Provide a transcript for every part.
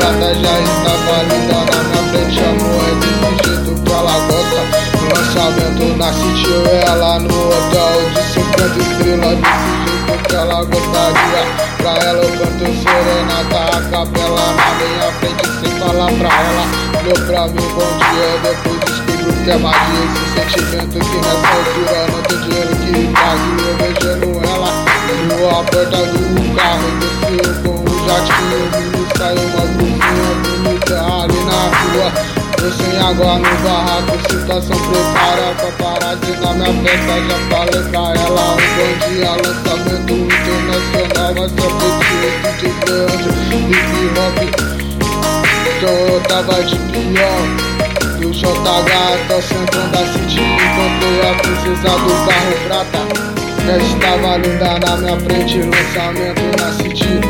prata já estava linda na minha frente. Amor, é desse jeito que ela gosta. No lançamento na City, eu e ela no hotel de 50 estrelas. Desse jeito que ela gostaria. Pra ela eu canto serenata, a capela na minha frente sem falar pra ela. Deu pra mim bom dia, depois descubro que é magia. Esse sentimento que nessa altura não tem dinheiro que pague. Eu beijando ela, abriu a porta do carro, desceu com o jatinho. Me saiu uma blusinha bonita ali na rua. Eu sem água no barraco, situação precária. Paparazzi na minha festa, já falei pra ela. Um bom dia, lançamento internacional. Mas só pedi de grande, hip hop. Então eu tava de peão, do JH até o centrão da City. Encontrei a princesa do carro prata. Já estava linda na minha frente, lançamento na City.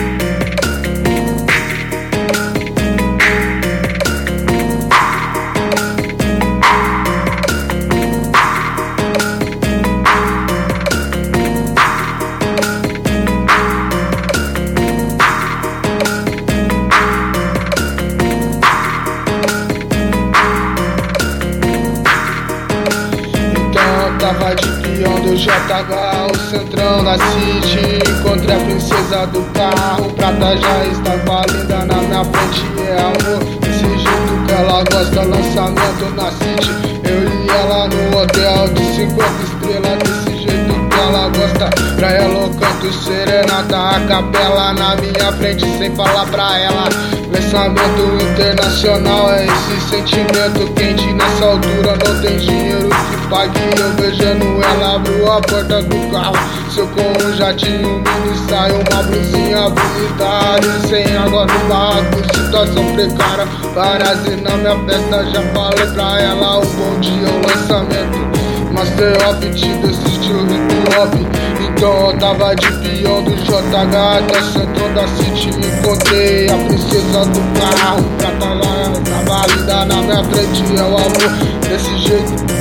Tava de peão do JH, o centrão da City. Encontrei a princesa do carro prata, já estava linda na minha frente. É amor, desse jeito que ela gosta. Lançamento na City, eu e ela no hotel de 50 estrelas. Desse jeito que ela gosta. Pra ela eu canto serenata, a capela na minha frente sem falar pra ela. Lançamento internacional, é esse sentimento quente. Nessa altura não tem dinheiro que pague. Eu beijando ela, abriu a porta do carro. Seu com um jatinho, mini saiu uma blusinha bonita ali sem água no barraco, situação precária. Paparazzi na minha festa, já falei pra ela. Um bom dia, o lançamento Master of te decidiu hip hop. Então eu tava de peão do JH até o centro da City. Encontrei a princesa do carro prata, ela tava linda na minha frente. É o amor desse jeito.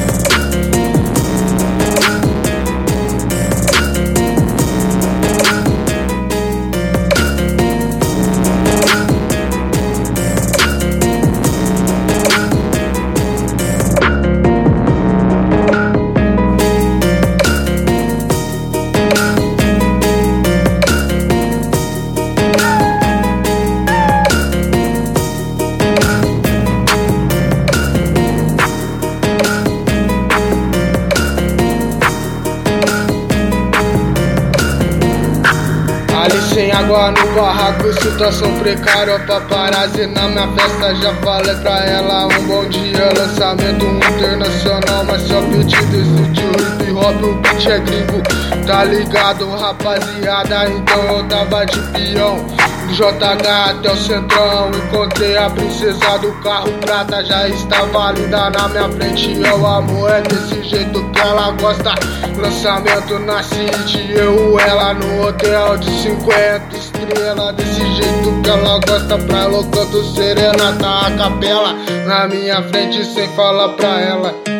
Ali sem água no barraco, situação precária. Paparazzi na minha festa, já falei pra ela. Um bom dia, lançamento internacional. Mas só pedido decidiu hip hop, o beat é gringo. Tá ligado, rapaziada? Então eu tava de peão do JH até o centrão. Encontrei a princesa do carro prata, já estava linda na minha frente. É o amor, é desse jeito que ela gosta. Lançamento na City, eu e ela no hotel de 50 estrelas. Desse jeito que ela gosta, pra ela eu canto serenata, a capela na minha frente sem falar pra ela.